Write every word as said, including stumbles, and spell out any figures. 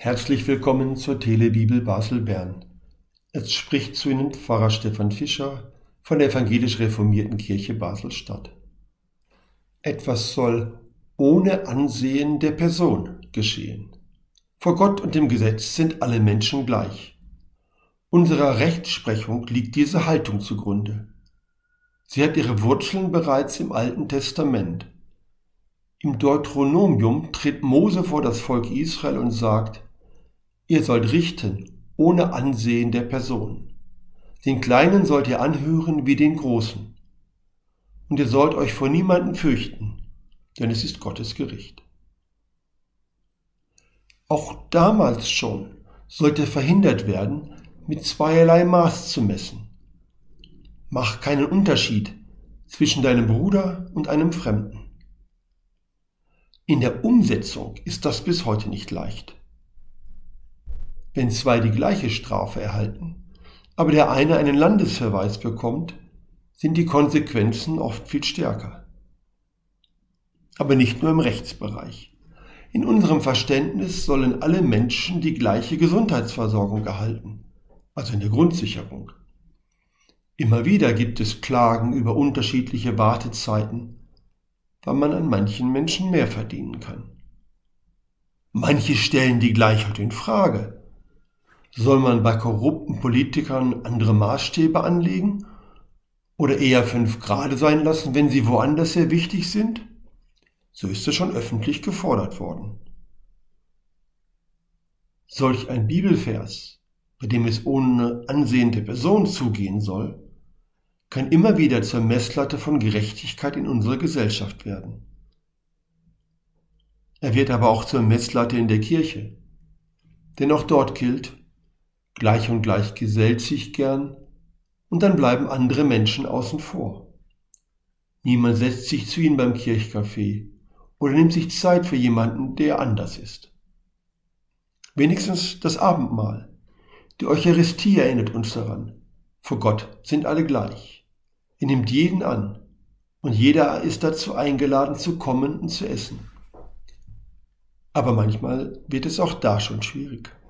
Herzlich willkommen zur Telebibel Basel-Bern. Es spricht zu Ihnen Pfarrer Stefan Fischer von der evangelisch-reformierten Kirche Basel-Stadt. Etwas soll ohne Ansehen der Person geschehen. Vor Gott und dem Gesetz sind alle Menschen gleich. Unserer Rechtsprechung liegt diese Haltung zugrunde. Sie hat ihre Wurzeln bereits im Alten Testament. Im Deuteronomium tritt Mose vor das Volk Israel und sagt: Ihr sollt richten, ohne Ansehen der Person. Den Kleinen sollt ihr anhören wie den Großen. Und ihr sollt euch vor niemanden fürchten, denn es ist Gottes Gericht. Auch damals schon sollte verhindert werden, mit zweierlei Maß zu messen. Mach keinen Unterschied zwischen deinem Bruder und einem Fremden. In der Umsetzung ist das bis heute nicht leicht. Wenn zwei die gleiche Strafe erhalten, aber der eine einen Landesverweis bekommt, sind die Konsequenzen oft viel stärker. Aber nicht nur im Rechtsbereich. In unserem Verständnis sollen alle Menschen die gleiche Gesundheitsversorgung erhalten, also in der Grundsicherung. Immer wieder gibt es Klagen über unterschiedliche Wartezeiten, weil man an manchen Menschen mehr verdienen kann. Manche stellen die Gleichheit in Frage. Soll man bei korrupten Politikern andere Maßstäbe anlegen oder eher fünf Grade sein lassen, wenn sie woanders sehr wichtig sind? So ist es schon öffentlich gefordert worden. Solch ein Bibelvers, bei dem es ohne Ansehen der Person zugehen soll, kann immer wieder zur Messlatte von Gerechtigkeit in unserer Gesellschaft werden. Er wird aber auch zur Messlatte in der Kirche, denn auch dort gilt: Gleich und gleich gesellt sich gern, und dann bleiben andere Menschen außen vor. Niemand setzt sich zu ihnen beim Kirchcafé oder nimmt sich Zeit für jemanden, der anders ist. Wenigstens das Abendmahl, die Eucharistie erinnert uns daran: Vor Gott sind alle gleich. Er nimmt jeden an und jeder ist dazu eingeladen zu kommen und zu essen. Aber manchmal wird es auch da schon schwierig.